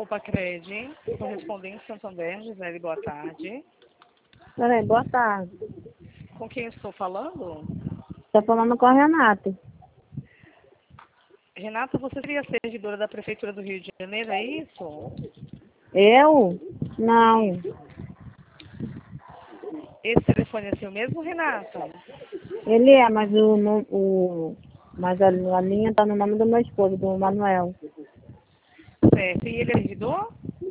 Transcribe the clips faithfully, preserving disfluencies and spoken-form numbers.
Opa, Crede, correspondente Santander, Gisele, boa tarde. Peraí, boa tarde. Com quem estou falando? Estou falando com a Renata. Renata, você seria servidora da Prefeitura do Rio de Janeiro, é isso? Eu? Não. Esse telefone é seu mesmo, Renata? Ele é, mas o, no- o mas a, a linha está no nome do meu esposo, do Manuel. Certo, e ele é servidor?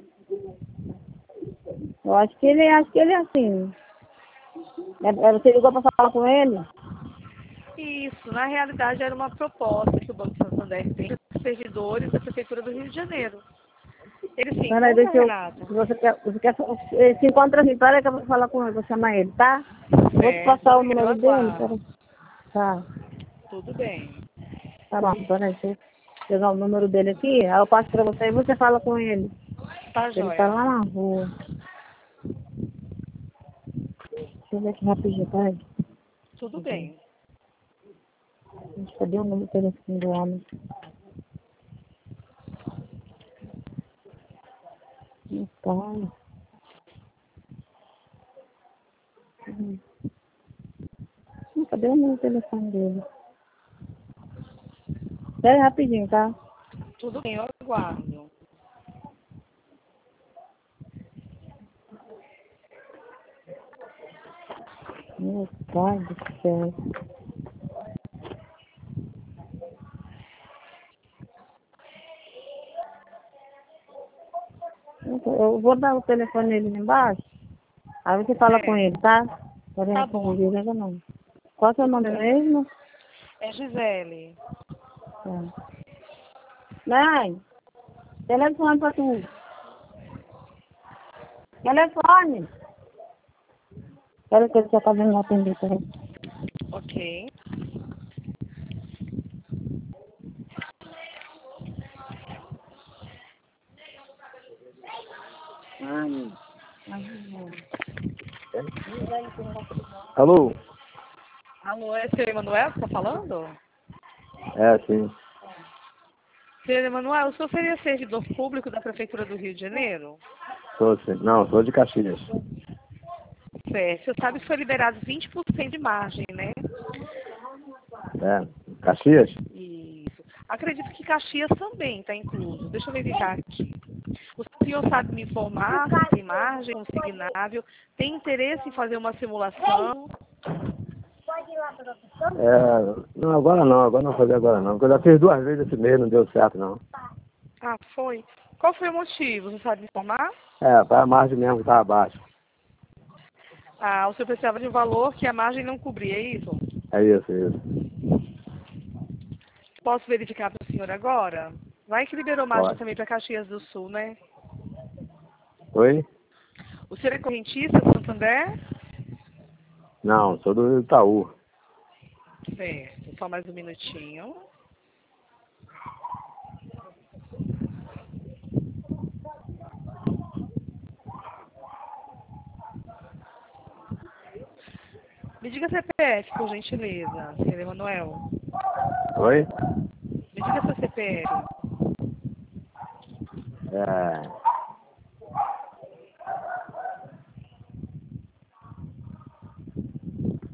Eu acho que ele, acho que ele é assim. É, é, você ligou para falar com ele? Isso, na realidade era uma proposta que o Banco Santander tem para os servidores da Prefeitura do Rio de Janeiro. Ele se Peraí, encontra, deixa eu. Renata? Se você quer, você quer. Ele se encontra assim, peraí que eu vou falar com ele, vou chamar ele, tá? Vou te passar Certo, o eu número dele, peraí. aguardo. Tá, Tudo bem. tá bom, peraí, deixa eu pegar o número dele aqui, aí eu passo para você e você fala com ele. Tá Ele tá joia. lá na rua. Deixa eu ver aqui rapidinho, peraí. Tudo bem. Gente, cadê o número do telefone do homem? Meu pai. Hum, Cadê o número do telefone dele? Espera aí rapidinho, tá? Tudo bem, eu aguardo. Meu pai do céu. Eu vou dar o telefone dele lá embaixo. Aí você fala com ele, Certo. tá? Pode Tá bom. responder, né, não? Qual é o seu Tudo nome bem. mesmo? É Gisele. Tá. Mãe, telefone pra tu. Telefone. Espera que ele já tá vendo atender, peraí. Ok. Ai, Alô? Alô, é seu Emanuel que está falando? É, sim. Senhor Emanuel, o senhor seria servidor público da Prefeitura do Rio de Janeiro? Sou sim. Não, sou de Caxias. Certo. Você sabe que foi liberado vinte por cento de margem, né? É. Caxias? Isso. Acredito que Caxias também está incluso. Deixa eu verificar aqui. O senhor sabe me informar se tem margem consignável? Tem interesse em fazer uma simulação? É. Não, agora não, agora não vou fazer agora não. Porque eu já fiz duas vezes esse mês, não deu certo não. Ah, foi. Qual foi o motivo? Você sabe me informar? É, para a margem mesmo que tá abaixo. Ah, o senhor precisava de um valor que a margem não cobria, é isso? É isso, é isso. Posso verificar para o senhor agora? Vai que liberou margem Pode. também para Caxias do Sul, né? Oi? O senhor é correntista do Santander? Não, sou do Itaú. Certo. Só mais um minutinho. Me diga C P F, por gentileza, senhor Emanuel. Oi? Me diga seu C P F. É.